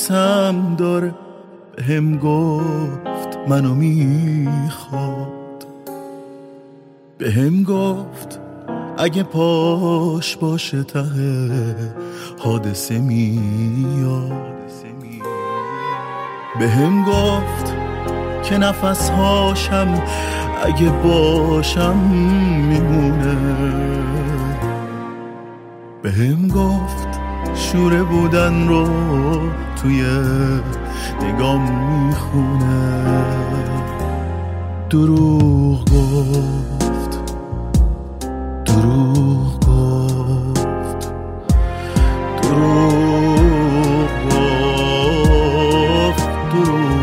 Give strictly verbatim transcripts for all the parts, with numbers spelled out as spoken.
دوستم داره، بهم گفت منو میخواد، بهم گفت اگه پاش باشه ته حادثه میاد، بهم گفت که نفس هاشم اگه باشم میمونه، بهم گفت شوره بودن رو توی نگام میخونه، دروغ گفت دروغ گفت دروغ گفت دروغ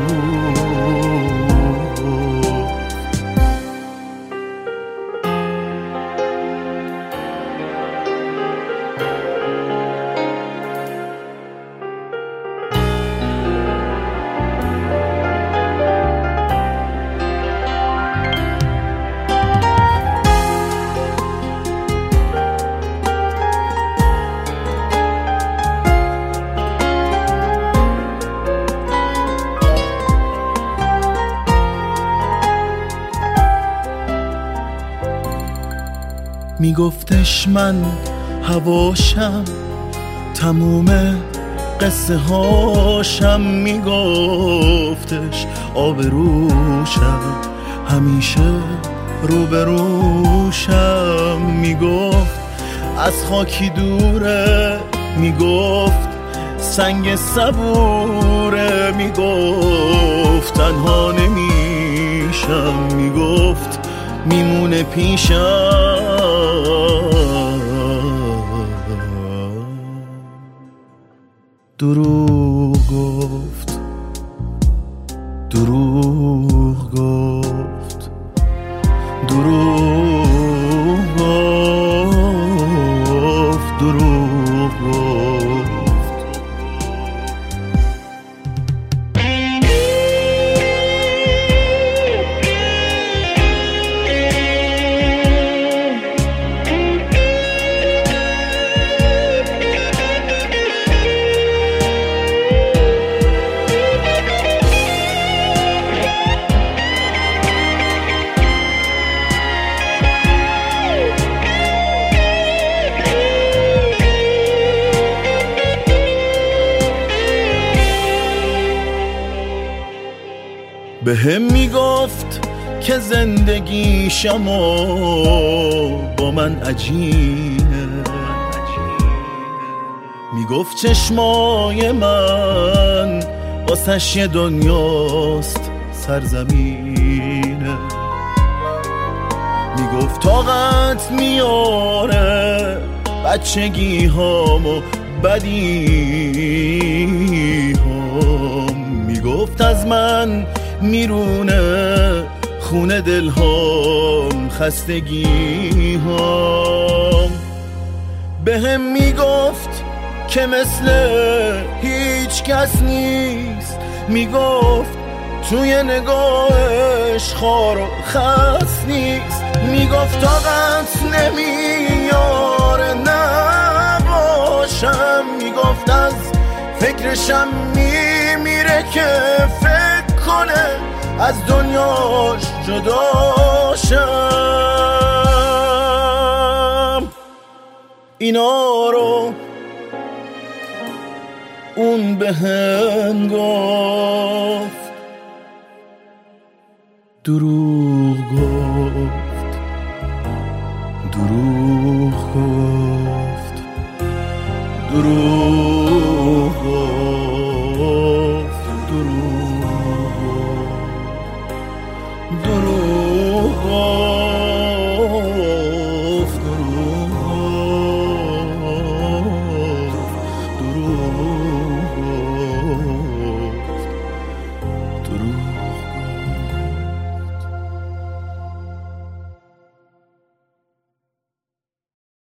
میگفتش من هواشم، تموم قصه هاشم، میگفتش آبروشم، همیشه روبروشم، میگفت از خاکی دوره، میگفت سنگ صبوره، میگفت تنها نمیشم، میگفت میمونه پیشم، دروغ گفت دروغ گفت دروغ گفت دروغ گفت. بهم میگفت که زندگیشم و با من عجینه، میگفت چشمای من واسش یه دنیاست سرزمینه، میگفت طاقت میاره بچگی هام و بدی هام، میگفت از من میرونه خونه دل هام، خستگی هام، بهم میگفت که مثل هیچ کس نیست، میگفت توی نگاهش خار و خس نیست، میگفت طاقت نمیاره نباشم، میگفت از فکرشم میمیره که فکر کنه از دنیاش جداشم، اینا رو اون بهم گفت، دروغ گفت دروغ گفت دروغ